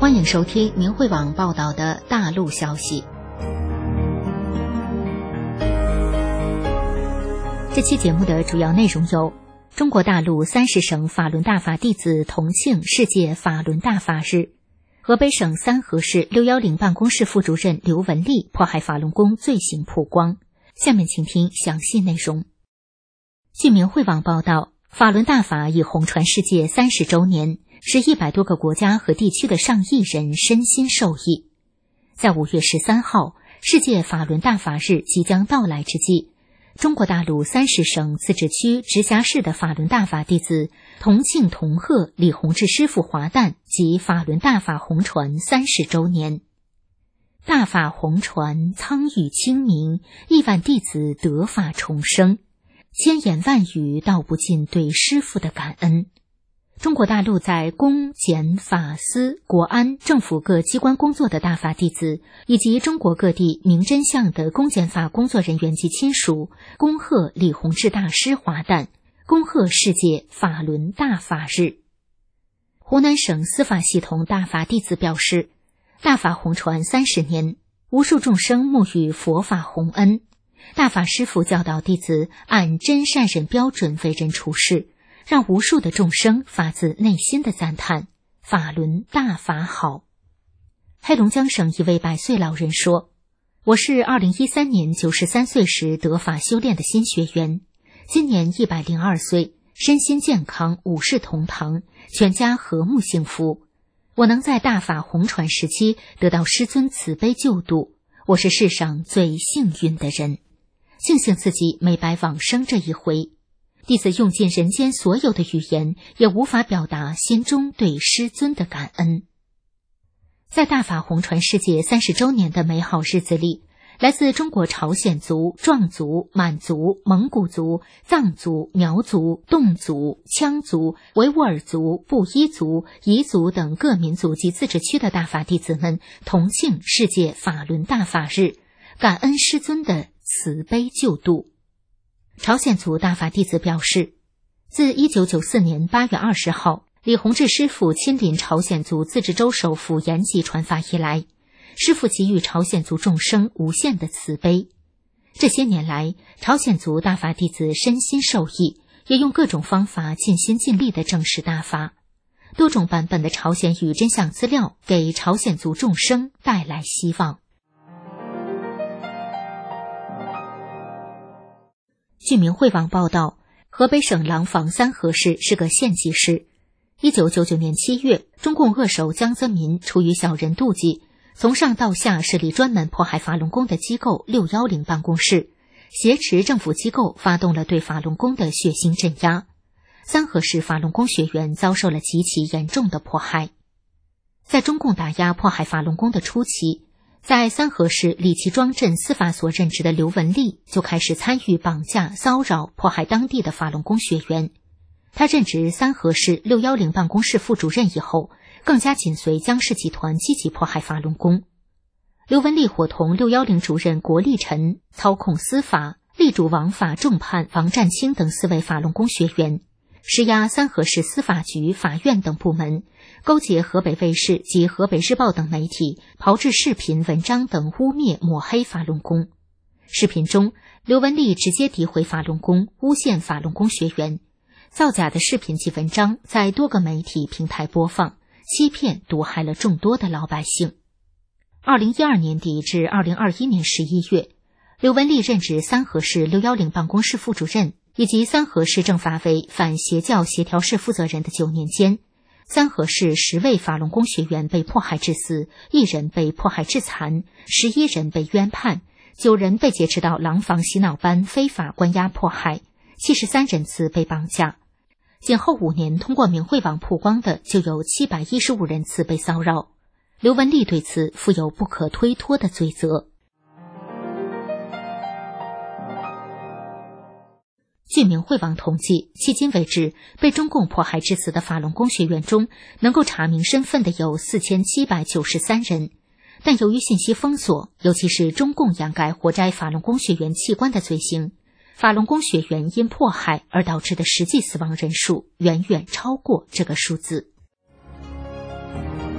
欢迎收听明慧网报道的大陆消息。这期节目的主要内容有：中国大陆30省法轮大法弟子同庆世界法轮大法日；河北省三河市610办公室副主任刘文丽迫害法轮功罪行曝光。下面请听详细内容。据明慧网报道，法轮大法已红传世界30周年，使100多个国家和地区的上亿人身心受益。在5月13号，世界法轮大法日即将到来之际，中国大陆30省自治区直辖市的法轮大法弟子同庆同贺李洪志师傅华诞及法轮大法红传30周年。大法红传，苍宇清明，亿万弟子得法重生，千言万语道不尽对师父的感恩。中国大陆在公检法司国安政府各机关工作的大法弟子，以及中国各地明真相的公检法工作人员及亲属，恭贺李洪志大师华诞，恭贺世界法轮大法日。湖南省司法系统大法弟子表示，大法红传30年，无数众生沐浴佛法洪恩，大法师父教导弟子按真善忍标准为人处事，让无数的众生发自内心的赞叹法轮大法好。黑龙江省一位100岁老人说，我是2013年93岁时得法修炼的新学员，今年102岁，身心健康，五世同堂，全家和睦幸福。我能在大法红传时期得到师尊慈悲救度，我是世上最幸运的人，庆幸自己没白往生这一回。弟子用尽人间所有的语言，也无法表达心中对师尊的感恩。在大法红传世界30周年的美好日子里，来自中国朝鲜族、壮族、满族、蒙古族、藏族、苗族、侗族、羌族、维吾尔族、布依族、彝族等各民族及自治区的大法弟子们同庆世界法轮大法日，感恩师尊的慈悲救度。朝鲜族大法弟子表示，自1994年8月20号李洪志师父亲临朝鲜族自治州首府延吉传法以来，师父给予朝鲜族众生无限的慈悲。这些年来，朝鲜族大法弟子身心受益，也用各种方法尽心尽力地证实大法。多种版本的朝鲜语真相资料给朝鲜族众生带来希望。据明慧网报道，河北省廊坊三河市是个县级市。1999年7月，中共恶手江泽民出于小人妒忌，从上到下设立专门迫害法轮功的机构610办公室，挟持政府机构发动了对法轮功的血腥镇压。三河市法轮功学员遭受了极其严重的迫害。在中共打压迫害法轮功的初期，在三河市李其庄镇司法所任职的刘文丽就开始参与绑架、骚扰、迫害当地的法轮功学员。他任职三河市610办公室副主任以后，更加紧随江氏集团积极迫害法轮功。刘文丽伙同610主任郭立臣操控司法，力主王法重判王占清等4位法轮功学员，施压三河市司法局、法院等部门，勾结河北卫视及河北日报等媒体，炮制视频、文章等污蔑抹黑法轮功。视频中，刘文丽直接诋毁法轮功，诬陷法轮功学员，造假的视频及文章在多个媒体平台播放，欺骗毒害了众多的老百姓。2012年底至2021年11月，刘文丽任职三河市610办公室副主任以及三河市政法委反邪教协调室负责人的9年间，三河市10位法轮功学员被迫害致死，1人被迫害致残，11人被冤判，9人被劫持到廊坊洗脑班非法关押迫害，73人次被绑架。仅后5年通过明慧网曝光的就有715人次被骚扰。刘文丽对此负有不可推脱的罪责。据明慧网统计，迄今为止被中共迫害致死的法轮功学员中，能够查明身份的有4793人，但由于信息封锁，尤其是中共掩盖活摘法轮功学员器官的罪行，法轮功学员因迫害而导致的实际死亡人数远远超过这个数字。